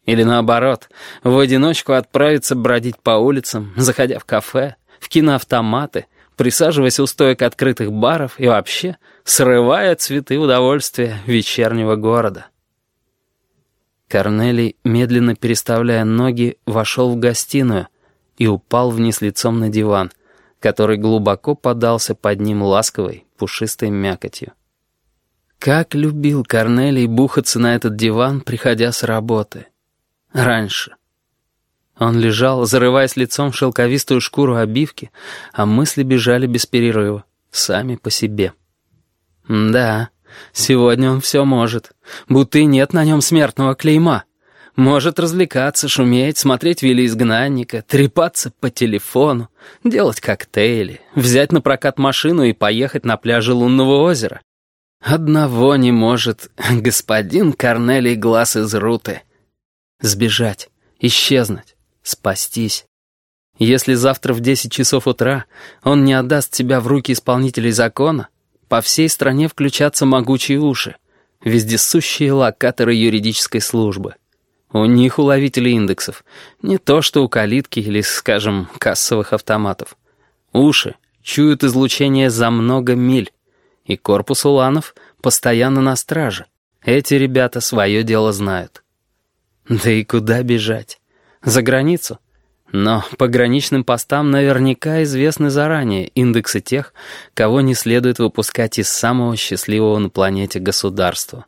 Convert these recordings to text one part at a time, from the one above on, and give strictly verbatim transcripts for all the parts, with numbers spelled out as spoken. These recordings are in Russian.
Или наоборот, в одиночку отправиться бродить по улицам, заходя в кафе, в киноавтоматы, присаживаясь у стоек открытых баров и вообще срывая цветы удовольствия вечернего города. Корнелий, медленно переставляя ноги, вошел в гостиную и упал вниз лицом на диван, который глубоко подался под ним ласковой, пушистой мякотью. Как любил Корнелий бухаться на этот диван, приходя с работы. Раньше. Он лежал, зарываясь лицом в шелковистую шкуру обивки, а мысли бежали без перерыва, сами по себе. Да, сегодня он все может, будто и нет на нем смертного клейма. Может развлекаться, шуметь, смотреть «Вилли изгнанника», трепаться по телефону, делать коктейли, взять на прокат машину и поехать на пляжи лунного озера. Одного не может господин Корнелий Глаз из Руты. Сбежать, исчезнуть, спастись. Если завтра в десять часов утра он не отдаст себя в руки исполнителей закона, по всей стране включатся могучие уши, вездесущие локаторы юридической службы. У них, у ловителей индексов, не то что у калитки или, скажем, кассовых автоматов. Уши чуют излучение за много миль, и корпус уланов постоянно на страже. Эти ребята свое дело знают. Да и куда бежать? За границу? Но пограничным постам наверняка известны заранее индексы тех, кого не следует выпускать из самого счастливого на планете государства.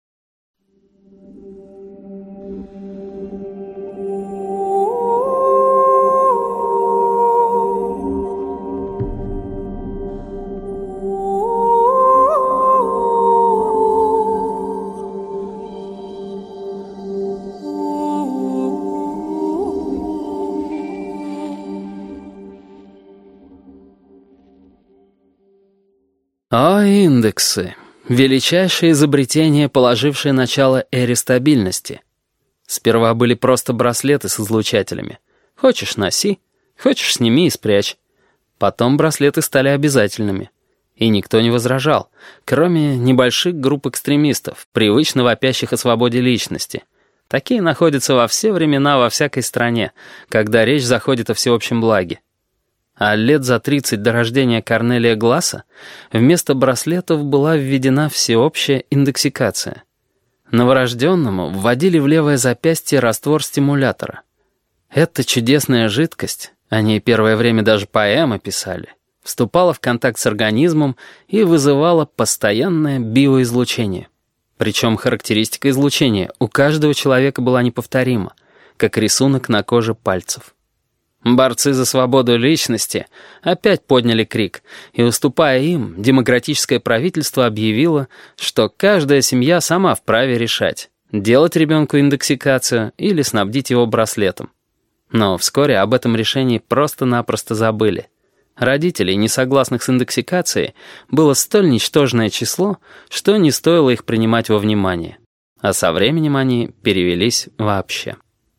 О, индексы! Величайшее изобретение, положившее начало эре стабильности. Сперва были просто браслеты с излучателями. Хочешь — носи, хочешь — сними и спрячь. Потом браслеты стали обязательными. И никто не возражал, кроме небольших групп экстремистов, привычно вопящих о свободе личности. Такие находятся во все времена во всякой стране, когда речь заходит о всеобщем благе. А лет за тридцать до рождения Корнелия Гласа вместо браслетов была введена всеобщая индексикация. Новорожденному вводили в левое запястье раствор стимулятора. Эта чудесная жидкость, о ней первое время даже поэмы писали, вступала в контакт с организмом и вызывала постоянное биоизлучение. Причем характеристика излучения у каждого человека была неповторима, как рисунок на коже пальцев. Борцы за свободу личности опять подняли крик, и, уступая им, демократическое правительство объявило, что каждая семья сама вправе решать, делать ребенку индексикацию или снабдить его браслетом. Но вскоре об этом решении просто-напросто забыли. Родителей, не согласных с индексикацией, было столь ничтожное число, что не стоило их принимать во внимание. А со временем они перевелись вообще.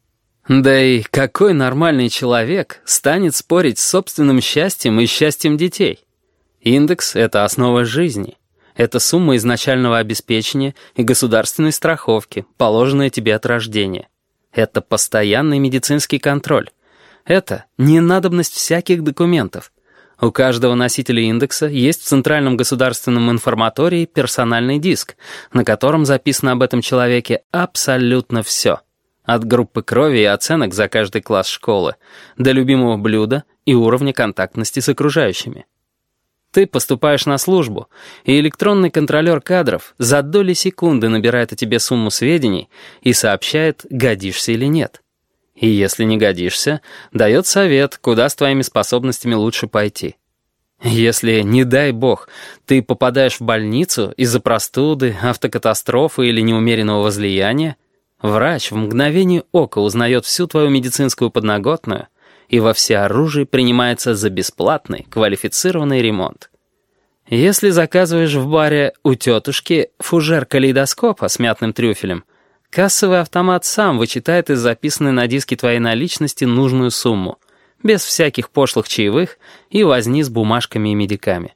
Да и какой нормальный человек станет спорить с собственным счастьем и счастьем детей? Индекс — это основа жизни. Это сумма изначального обеспечения и государственной страховки, положенная тебе от рождения. Это постоянный медицинский контроль. Это ненадобность всяких документов. У каждого носителя индекса есть в Центральном государственном информатории персональный диск, на котором записано об этом человеке абсолютно все. От группы крови и оценок за каждый класс школы до любимого блюда и уровня контактности с окружающими. Ты поступаешь на службу, и электронный контролер кадров за доли секунды набирает о тебе сумму сведений и сообщает, годишься или нет. И если не годишься, дает совет, куда с твоими способностями лучше пойти. Если, не дай бог, ты попадаешь в больницу из-за простуды, автокатастрофы или неумеренного возлияния, врач в мгновение ока узнает всю твою медицинскую подноготную и во всеоружии принимается за бесплатный квалифицированный ремонт. Если заказываешь в баре у тетушки фужер калейдоскопа с мятным трюфелем, кассовый автомат сам вычитает из записанной на диске твоей наличности нужную сумму, без всяких пошлых чаевых и возни с бумажками и медиками.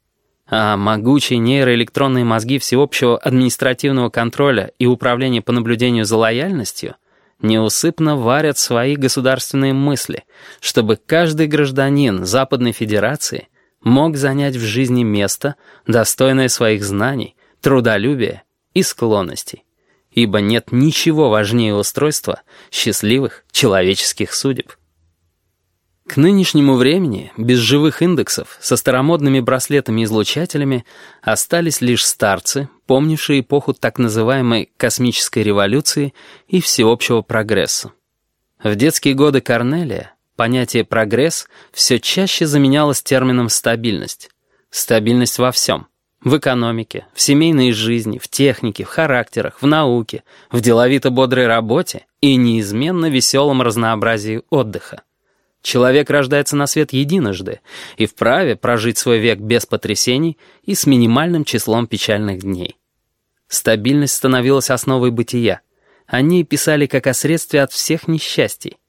А могучие нейроэлектронные мозги всеобщего административного контроля и управления по наблюдению за лояльностью неусыпно варят свои государственные мысли, чтобы каждый гражданин Западной Федерации мог занять в жизни место, достойное своих знаний, трудолюбия и склонностей, ибо нет ничего важнее устройства счастливых человеческих судеб. К нынешнему времени без живых индексов со старомодными браслетами-излучателями остались лишь старцы, помнившие эпоху так называемой космической революции и всеобщего прогресса. В детские годы Корнелия понятие «прогресс» все чаще заменялось термином «стабильность». Стабильность во всем. В экономике, в семейной жизни, в технике, в характерах, в науке, в деловито-бодрой работе и неизменно веселом разнообразии отдыха. Человек рождается на свет единожды и вправе прожить свой век без потрясений и с минимальным числом печальных дней. Стабильность становилась основой бытия. О ней писали как о средстве от всех несчастий.